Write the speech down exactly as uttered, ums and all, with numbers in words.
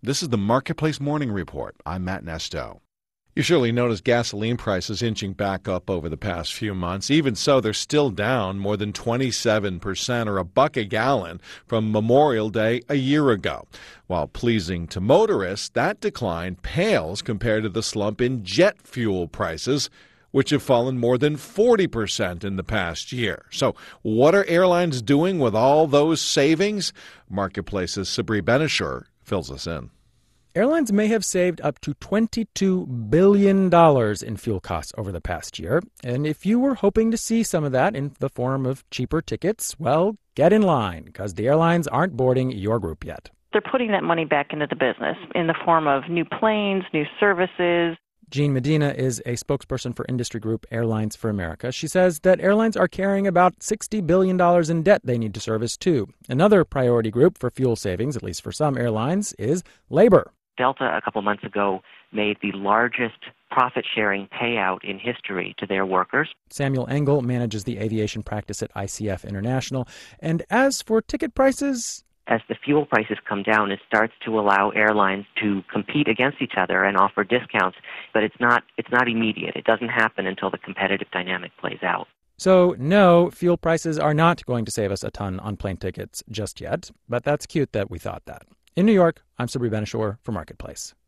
This is the Marketplace Morning Report. I'm Matt Nesto. You surely noticed gasoline prices inching back up over the past few months. Even so, they're still down more than twenty-seven percent, or a buck a gallon, from Memorial Day a year ago. While pleasing to motorists, that decline pales compared to the slump in jet fuel prices, which have fallen more than forty percent in the past year. So what are airlines doing with all those savings? Marketplace's Sabri Ben-Achour fills us in. Airlines may have saved up to twenty-two billion dollars in fuel costs over the past year. And if you were hoping to see some of that in the form of cheaper tickets, well, get in line, because the airlines aren't boarding your group yet. They're putting that money back into the business in the form of new planes, new services. Jean Medina is a spokesperson for industry group Airlines for America. She says that airlines are carrying about sixty billion dollars in debt they need to service, too. Another priority group for fuel savings, at least for some airlines, is labor. Delta, a couple months ago, made the largest profit-sharing payout in history to their workers. Samuel Engel manages the aviation practice at I C F International. And as for ticket prices, as the fuel prices come down, it starts to allow airlines to compete against each other and offer discounts, but it's not it's not immediate. It doesn't happen until the competitive dynamic plays out. So, no, fuel prices are not going to save us a ton on plane tickets just yet, but that's cute that we thought that. In New York, I'm Sabri Ben-Achour for Marketplace.